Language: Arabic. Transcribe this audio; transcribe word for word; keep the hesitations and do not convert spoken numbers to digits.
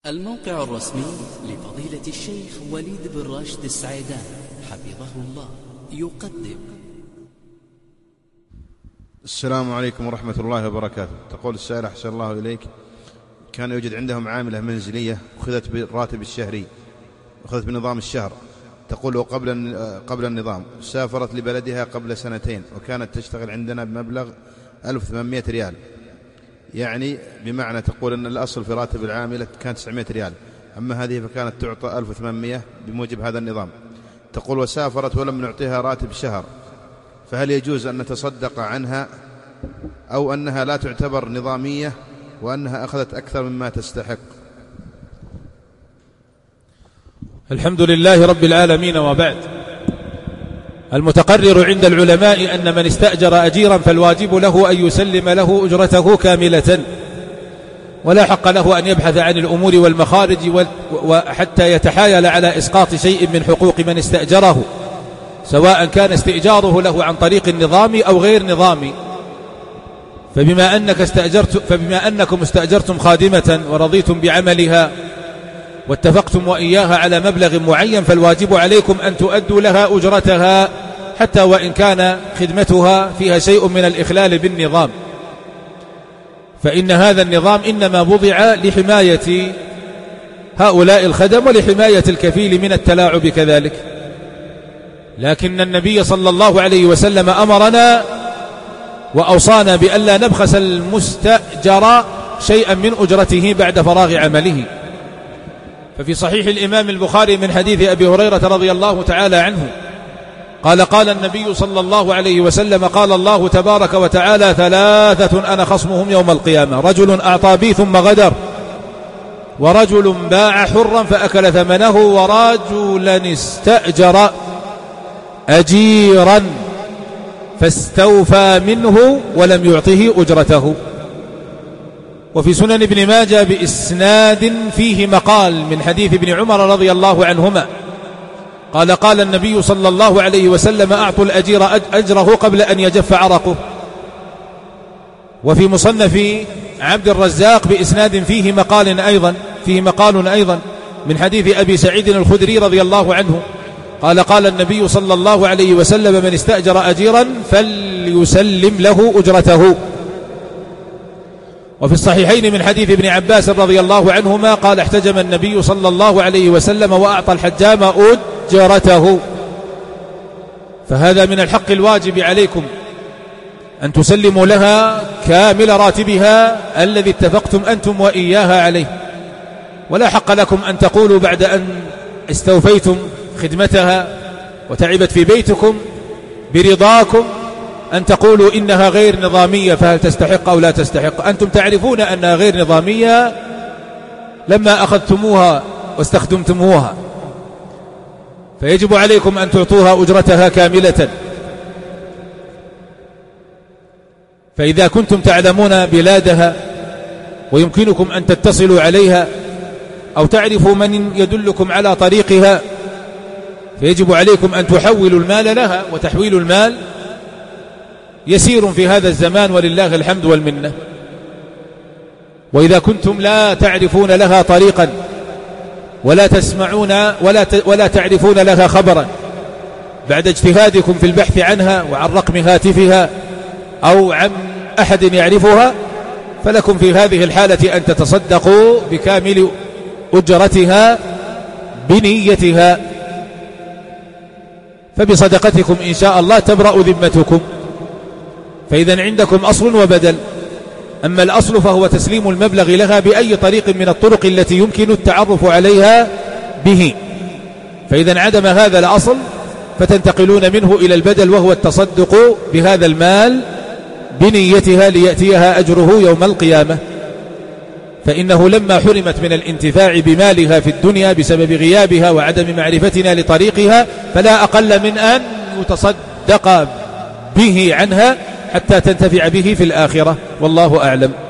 الموقع الرسمي لفضيلة الشيخ وليد بن راشد السعيدان حفظه الله يقدم. السلام عليكم ورحمة الله وبركاته. تقول السائل أحسن الله إليك، كان يوجد عندهم عاملة منزلية أخذت بالراتب الشهري، أخذت بنظام الشهر. تقول قبل قبل النظام سافرت لبلدها قبل سنتين وكانت تشتغل عندنا بمبلغ ألف وثمانمائة ريال، يعني بمعنى تقول أن الأصل في راتب العاملة كان تسعمائة ريال، أما هذه فكانت تعطى ألف وثمانمائة بموجب هذا النظام. تقول وسافرت ولم نعطيها راتب شهر، فهل يجوز أن نتصدق عنها أو أنها لا تعتبر نظامية وأنها أخذت أكثر مما تستحق؟ الحمد لله رب العالمين، وبعد. المتقرر عند العلماء أن من استأجر أجيرا فالواجب له أن يسلم له أجرته كاملة، ولا حق له أن يبحث عن الأمور والمخارج وحتى يتحايل على إسقاط شيء من حقوق من استأجره، سواء كان استئجاره له عن طريق النظام أو غير نظامي. فبما أنك استأجرت فبما أنكم استأجرتم خادمة ورضيتم بعملها واتفقتم وإياها على مبلغ معين، فالواجب عليكم أن تؤدوا لها أجرتها حتى وإن كان خدمتها فيها شيء من الإخلال بالنظام، فإن هذا النظام إنما وضع لحماية هؤلاء الخدم ولحماية الكفيل من التلاعب كذلك. لكن النبي صلى الله عليه وسلم أمرنا وأوصانا بأن لا نبخس المستأجر شيئا من أجرته بعد فراغ عمله. ففي صحيح الإمام البخاري من حديث أبي هريرة رضي الله تعالى عنه قال قال النبي صلى الله عليه وسلم قال الله تبارك وتعالى: ثلاثة أنا خصمهم يوم القيامة، رجل أعطى بي ثم غدر، ورجل باع حرا فأكل ثمنه، ورجل استأجر أجيرا فاستوفى منه ولم يعطه أجرته. وفي سنن ابن ماجه بإسناد فيه مقال من حديث ابن عمر رضي الله عنهما قال قال النبي صلى الله عليه وسلم: أعطوا الأجير أجره قبل أن يجف عرقه. وفي مصنف عبد الرزاق بإسناد فيه مقال أيضا فيه مقال أيضا من حديث أبي سعيد الخدري رضي الله عنه قال قال النبي صلى الله عليه وسلم: من استأجر أجيرا فليسلم له أجرته. وفي الصحيحين من حديث ابن عباس رضي الله عنهما قال: احتجم النبي صلى الله عليه وسلم وأعطى الحجام أجرته. فهذا من الحق الواجب عليكم أن تسلموا لها كامل راتبها الذي اتفقتم أنتم وإياها عليه، ولا حق لكم أن تقولوا بعد أن استوفيتم خدمتها وتعبت في بيتكم برضاكم أن تقولوا إنها غير نظامية فهل تستحق أو لا تستحق. أنتم تعرفون أنها غير نظامية لما أخذتموها واستخدمتموها، فيجب عليكم أن تعطوها أجرتها كاملة. فإذا كنتم تعلمون بلادها ويمكنكم أن تتصلوا عليها أو تعرفوا من يدلكم على طريقها، فيجب عليكم أن تحولوا المال لها، وتحويل المال يسير في هذا الزمان ولله الحمد والمنة. وإذا كنتم لا تعرفون لها طريقا ولا تسمعون ولا ولا تعرفون لها خبرا بعد اجتهادكم في البحث عنها وعن رقم هاتفها أو عن أحد يعرفها، فلكم في هذه الحالة أن تتصدقوا بكامل أجرتها بنيتها، فبصدقتكم إن شاء الله تبرأ ذمتكم. فإذا عندكم أصل وبدل. أما الأصل فهو تسليم المبلغ لها بأي طريق من الطرق التي يمكن التعرف عليها به. فإذا عدم هذا الأصل فتنتقلون منه إلى البدل، وهو التصدق بهذا المال بنيتها ليأتيها أجره يوم القيامة. فإنه لما حرمت من الانتفاع بمالها في الدنيا بسبب غيابها وعدم معرفتنا لطريقها، فلا أقل من أن يتصدق به عنها حتى تنتفع به في الآخرة، والله أعلم.